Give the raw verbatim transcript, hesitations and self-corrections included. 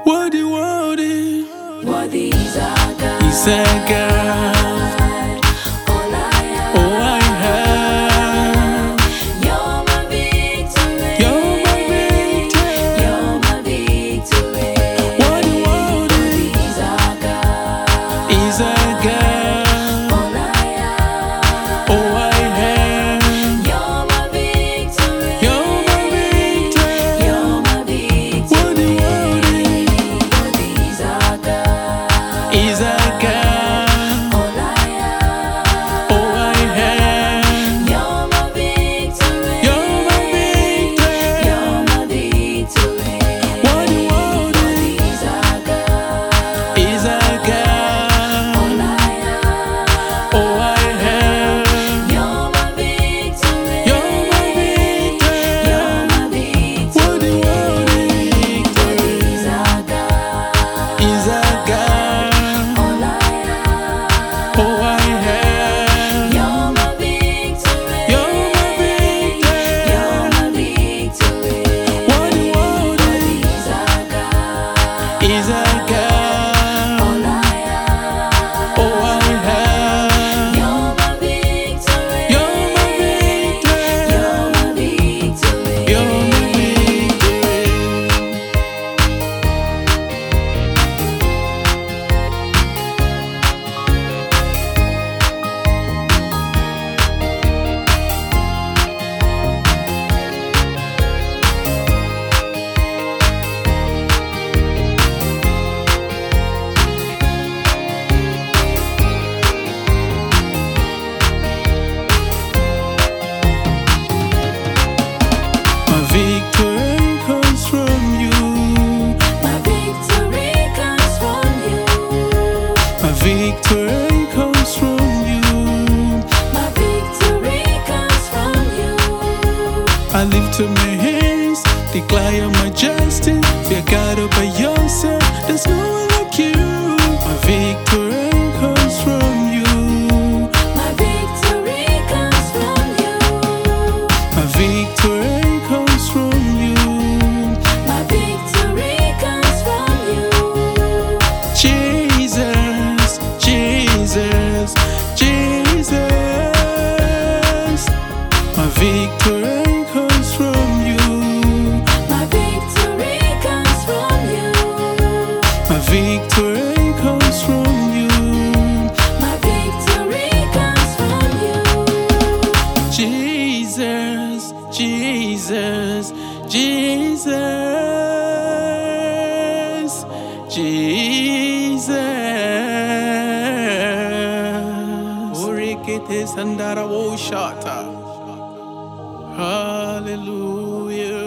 Worthy, worthy, Worthy is our God. is our God. All I have, Oh, I have. you're my victory. You're my victory. You're my victory. Worthy, worthy, Worthy is our God. is our God. All I have, Oh, I have. you're my victory. You're my victory. You're my victory. Worthy, worthy, Worthy is our God. is our God. All I have, Oh, I have. you're my victory. You're my victory. You're my victory. Worthy, worthy, Worthy is our God. is our God. All I have, Oh, I have. you're my victory. You're my victory. You're my victory. Worthy, worthy, Worthy is our God. is our God. All I have, Oh, I have. you're my victory. You're my victory. You're my victory. Worthy, worthy, Worthy is our God. is our God. All I have, Oh, I have. you're my victory. You're my victory. You're my victory. You're my victory. My victory comes from you. My victory comes from you. My victory comes from you. My victory comes from you. I lift up my hands, declare your majesty. Fear God over yourself, there's no one like you. My victory comes from you. My victory comes from you. My victory comes from you. My victory comes from you. Jesus, Jesus, Jesus. My victory comes from you. My victory comes from you. My victory comes from you. My victory comes from you. Jesus, Jesus, Jesus, Jesus. Orikete sandara wo shata. Hallelujah.